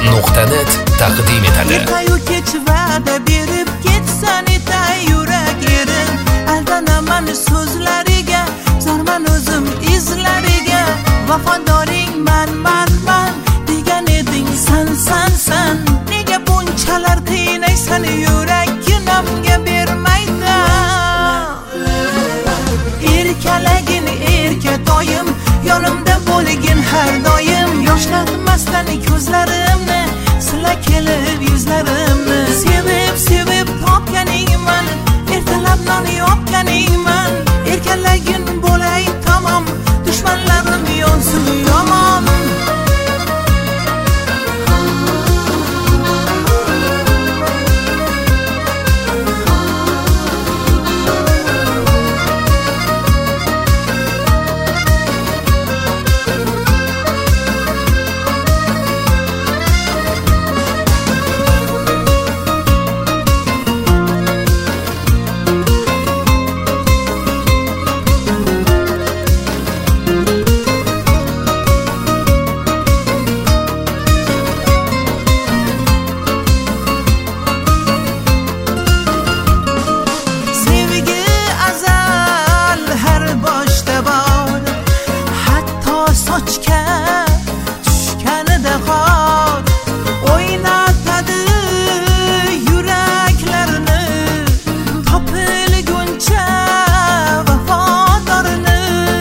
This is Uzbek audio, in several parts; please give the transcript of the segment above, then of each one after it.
Mustafa.net taqdim etadi. Ertayu kech va'da berib ketsan etay yurak erim. Aldanaman so'zlariga, zorman o'zim izlariga. Vafadoring man degan eding san. Nega bunchalar qiynaysan yurak yunamga bermaydi. Erkalagin erkatoyim, yonimda bo'lgin har doim. Yoshlatmasdan ko'zlarimni, sila kelib yuzlarimni. Sevib topganingman, ertalab non yopganingman. Erkalagin bo'lay tamom, dushmanlarim yonsin yomon. Tushganida qor o'ynatadi yuraklarni, topilguncha vafodorini.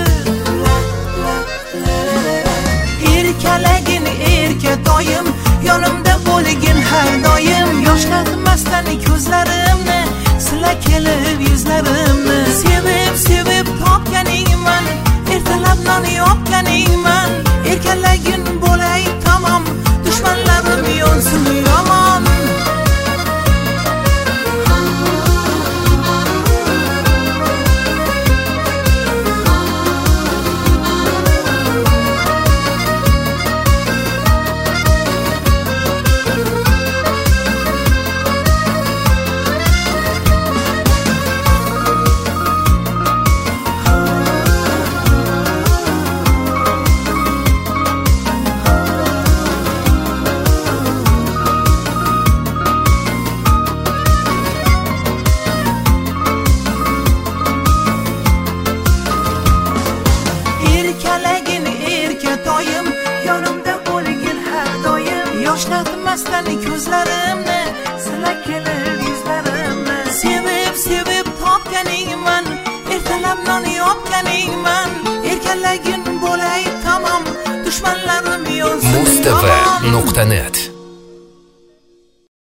Erkalagin erkatoyim, yonimda bo'lgin har doim. Yoshlatmasdan ko'zlarimni, sila kelib yuzlarimni. Sevib topganingman, ertalab non yopganingman. Erkalagin bo'lay tamom, dushmanlarim yonsin yomon. Erkalagin erkatoyim, yonimda bo'lgin har doim. Yoshlatmasdan ko'zlarimni, sila kelib yuzlarimni. Sevib topganingman, ertalab non yopganingman. Erkalagin bo'lay tamom, dushmanlarim yonsin. Mustafa.net